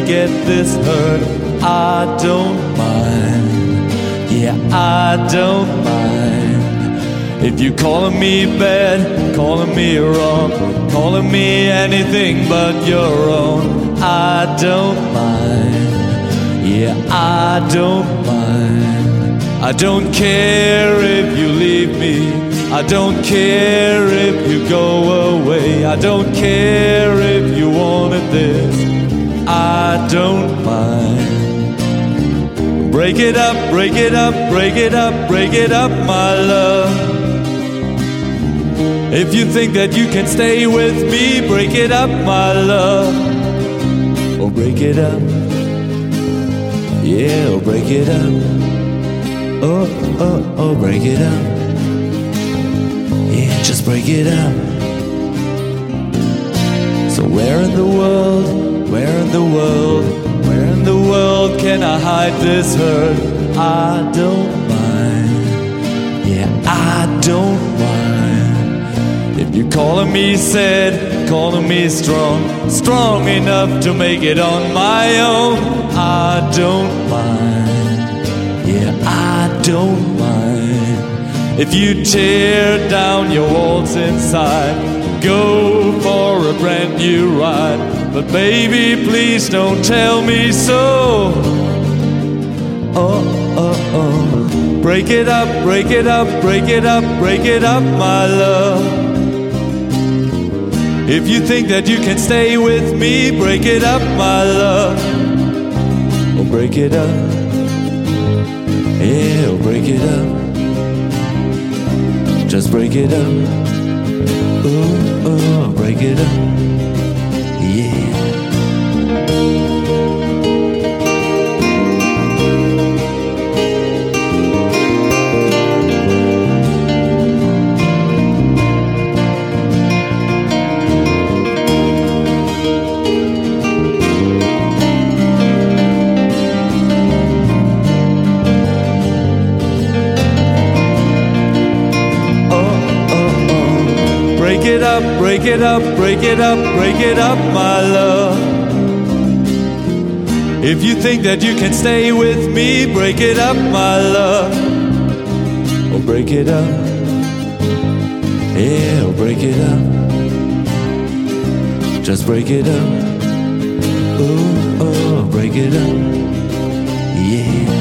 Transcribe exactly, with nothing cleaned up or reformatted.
get this hurt, I don't mind. Yeah, I don't mind. If you're calling me bad, calling me wrong, calling me anything but your own, I don't mind. Yeah, I don't mind. I don't care if you leave me, I don't care if you go away, I don't care if you wanted this, I don't mind. Break it up, break it up, break it up, break it up, my love. If you think that you can stay with me, break it up, my love. Oh, break it up. Yeah, oh, break it up. Oh, oh, oh, break it up. Yeah, just break it up. So where in the world, where in the world, where in the world can I hide this hurt? I don't mind. Yeah, I don't mind. If you're calling me sad, calling me strong, strong enough to make it on my own, I don't mind. Yeah, I don't mind. If you tear down your walls inside, go for a brand new ride. But baby, please don't tell me so. Oh, oh, oh. Break it up, break it up, break it up, break it up, my love. If you think that you can stay with me, break it up, my love. Oh, break it up. Yeah, oh, break it up. Just break it up. Oh, oh, break it up. Yeah. Break it up, break it up, break it up, break it up, my love. If you think that you can stay with me, break it up, my love. Oh, break it up. Yeah, oh, break it up. Just break it up. Oh, oh, break it up. Yeah.